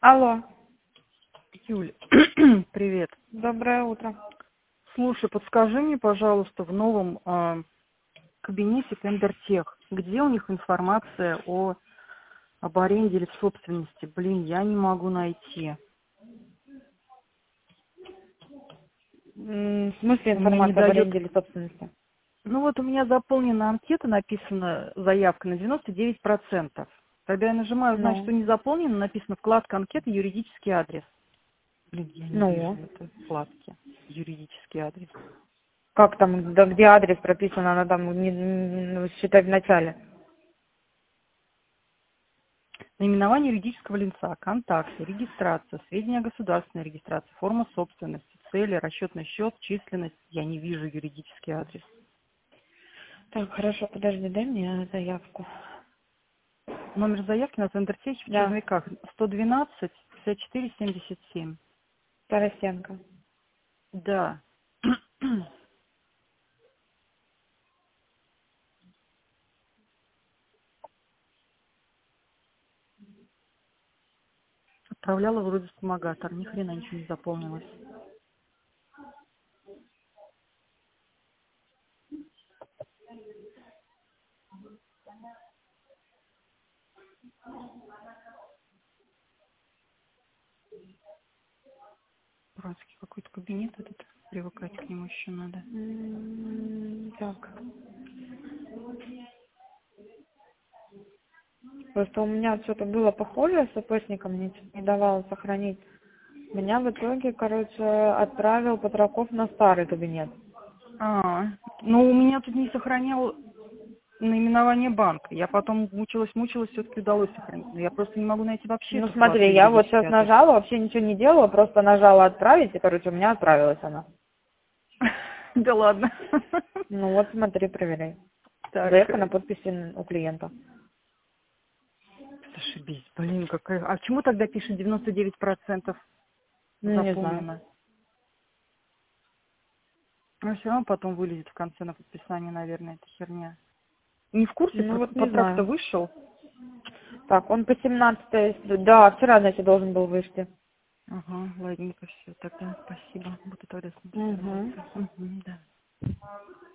Алло, Юль, привет. доброе утро. Слушай, подскажи мне, пожалуйста, в новом кабинете Тендертех, где у них информация об аренде или в собственности? Блин, я не могу найти. В смысле У меня не информация об дает... аренде или собственности? Ну вот у меня заполнена анкета, написана заявка на 99%. Когда я нажимаю «Узнать, что Ну, не заполнено», написано «Вкладка анкеты, юридический адрес». Блин, я не вижу ну, этой вкладки. Юридический адрес. как там, да, где адрес прописан, она там, считай, в начале. Наименование юридического лица, контакты, регистрация, сведения о государственной регистрации, форма собственности, цели, расчетный счет, численность. Я не вижу юридический адрес. Так, хорошо, подожди, дай мне заявку. Номер заявки на Тендертехе в Да, Черновиках 112 54 77. Тарасенко. Да. Отправляла вроде вспомогатор, ни хрена ничего не заполнилось. Братский какой-то кабинет этот, привыкать к нему еще надо. Так, просто у меня что-то было похожее с ОПСником, мне что-то не давало сохранить. Меня в итоге, короче, отправил Патраков на старый кабинет. Ну у меня тут не сохранял наименование банка. Я потом мучилась, все-таки удалось сохранить. Но я просто не могу найти вообще Ну эту вкладку смотри, я вот юридический сейчас адрес. нажала, вообще ничего не делала, просто нажала отправить, и, короче, у меня отправилась она. Да ладно. Ну вот смотри, проверяй. Так, Заявка на подписи у клиента. зашибись. Блин, какая... А почему тогда пишет 99% Ну, не знаю. заполнено? Но все равно потом вылезет в конце на подписание, наверное, эта херня. Не в курсе, Ну вот не контракт-то знаю. вышел? Так, он по 17, да, вчера, значит, должен был выйти. Ага, ладненько, все, тогда спасибо. Буду тогда с ним Угу. связываться. Угу, да.